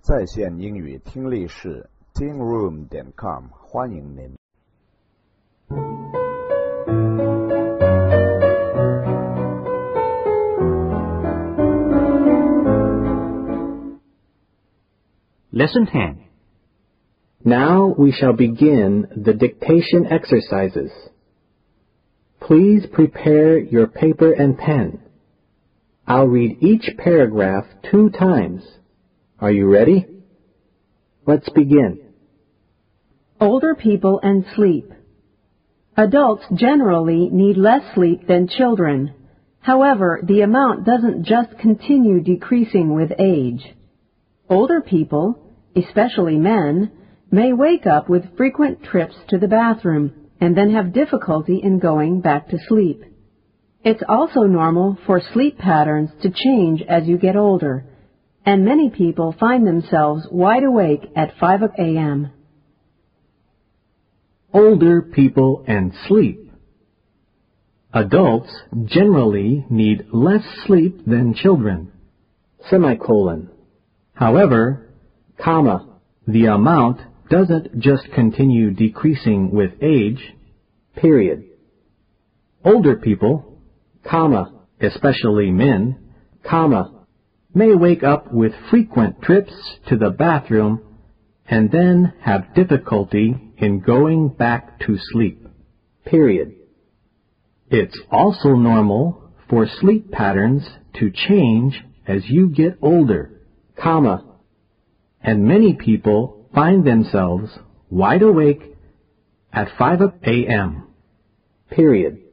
在线英语听力室 tingroom.com 欢迎您。 Lesson 10. Now we shall begin the dictation exercises. Please prepare your paper and pen. I'll read each paragraph 2 times. Are you ready? Let's begin. Older people and sleep. Adults generally need less sleep than children. However, the amount doesn't just continue decreasing with age. Older people, especially men, may wake up with frequent trips to the bathroom and then have difficulty in going back to sleep. It's also normal for sleep patterns to change as you get older, and many people find themselves wide awake at 5 a.m. Older people and sleep. Adults generally need less sleep than children. Semicolon. However, comma, the amount doesn't just continue decreasing with age, period. Older people, comma, especially men, comma, may wake up with frequent trips to the bathroom and then have difficulty in going back to sleep, period. It's also normal for sleep patterns to change as you get older, comma, and many people find themselves wide awake at 5 a.m., period.